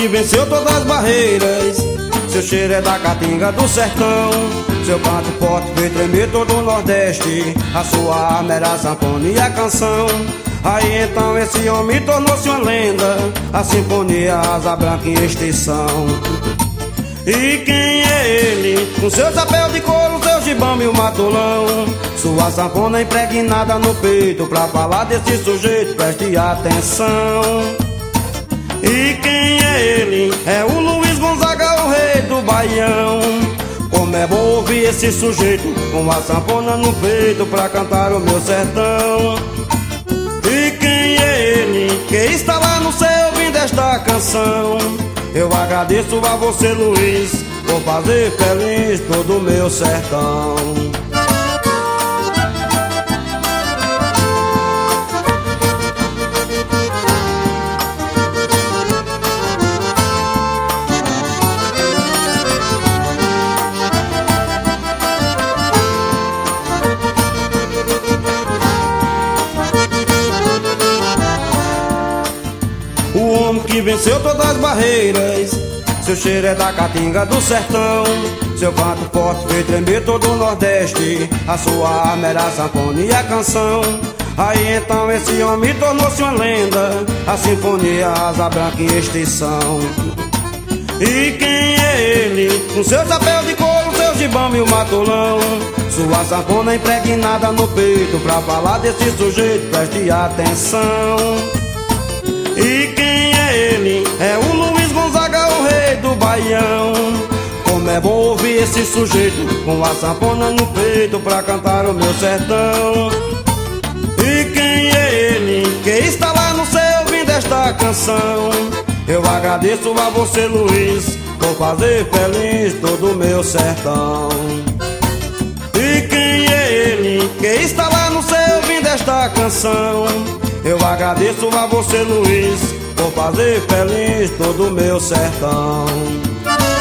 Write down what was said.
que venceu todas as barreiras. Seu cheiro é da caatinga do sertão. Seu canto forte fez tremer todo o Nordeste. A sua arma era a sanfona e a canção. Aí então esse homem tornou-se uma lenda. A sinfonia Asa Branca em extinção. E quem é ele? Com seu chapéu de couro, seu gibão e o matolão. Sua sanfona impregnada no peito. Pra falar desse sujeito, preste atenção. E quem é ele? É o Luiz Gonzaga, o rei do Baião. Como é bom ouvir esse sujeito com a sanfona no peito pra cantar o meu sertão. E quem é ele que está lá no céu ouvindo esta canção? Eu agradeço a você, Luiz, por fazer feliz todo o meu sertão. O homem que venceu todas as barreiras. Seu cheiro é da caatinga do sertão. Seu canto forte fez tremer todo o Nordeste. A sua arma era a sanfona e a canção. Aí então esse homem tornou-se uma lenda. A sinfonia Asa Branca em extinção. E quem é ele? Com seu chapéu de couro, seu gibão e o matolão. Sua sanfona impregnada no peito. Pra falar desse sujeito, preste atenção. E quem é ele? É o Luiz Gonzaga, o rei do Baião. Como é bom ouvir esse sujeito com a sanfona no peito pra cantar o meu sertão. E quem é ele que está lá no céu ouvindo esta canção? Eu agradeço a você, Luiz, por fazer feliz todo o meu sertão. E quem é ele que está lá no céu ouvindo esta canção? Eu agradeço a você, Luiz, por fazer feliz todo o meu sertão.